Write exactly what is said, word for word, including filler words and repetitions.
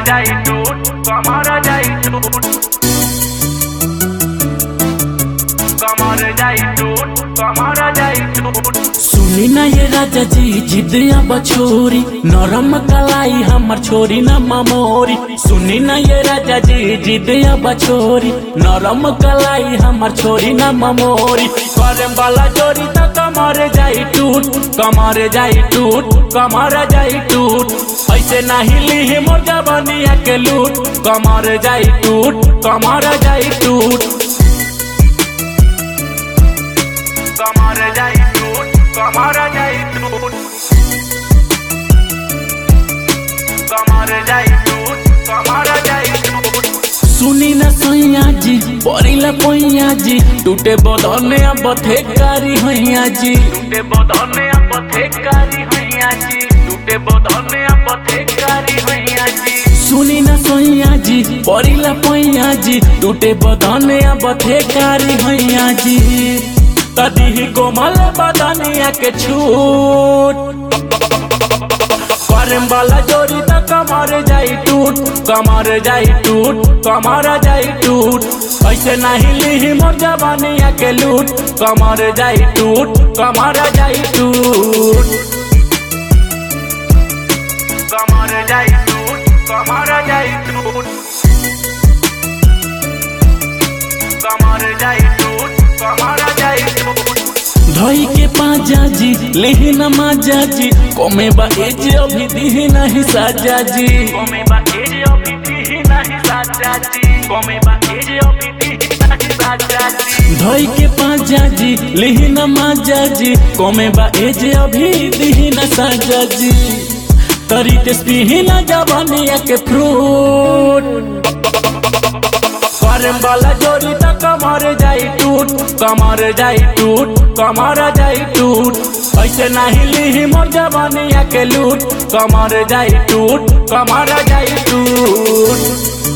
जाई टूट कमर जाई टूट कमर जाई टूट कमर जाई टूट। सुनी ना ये राजा जी जिदिया बछोरी नरम कलाई हमर छोरी ना ममोरी। सुनी ना ये राजा जी जिदिया बछोरी नरम कलाई हमर छोरी ना ममोरी। करे वाला जोरी त कमर जाई टूट कमर जाई टूट कमर जाई टूट। ऐसे नहीं ली मोर जवानिया के लूट कमर जाई टूट कमर जाई टूट कमर जाई टूट कमर जाई टूट कमर जाई टूट कमर जाई टूट। सुनी न सैया जी परिला पैया जी टूटे बदने अब थेकारी हैया जी टूटे बदने अब थेकारी हैया जी टूटे बदने अब थेकारी हैया जी। सुनी न सैया जी परिला पैया जी टूटे बदने अब थेकारी हैया जी। तदी कोमल बदनिया के छूट करम वाला जोरी त कमर जाई टूट कमर जाई टूट कमर जाई टूट। ऐसे नहीं ली मोर जवानिया के लूट कमर जाई टूट कमर जाई टूट कमर जाई टूट कमर जाई टूट कमर जाई टूट कमर जाई टूट। धई के पाजा जी लेही न माजा जी कोमे बा एज अभी दी नहीं साजा जी कोमे बा एज अभी दी नहीं साजा जी कोमे बा एज अभी दी नहीं साजा जी। धई के पाजा जी लेही न माजा जी कोमे बा एज अभी दी न साजा जी। तरी टेस्टी न जवानिया के फ्रूट करम वाला जोरी त कमर जाई टूट कमर जाई टूट कमर जाई टूट। ऐसे नहीं ली मोर जवानिया के लूट कमर जाई टूट कमर जाई टूट।